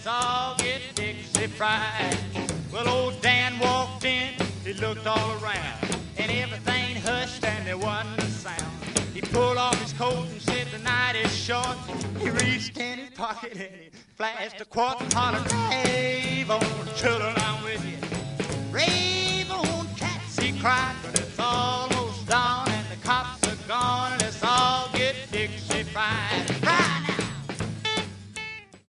let's all get Dixie fried. Well, old Dan walked in, he looked all around, and everything hushed and there wasn't a sound. He pulled off his coat and said the night is short. He reached in his pocket and he flashed a quart and hollered, rave on, children, I'm with you. Rave on, cats, he cried, but it's all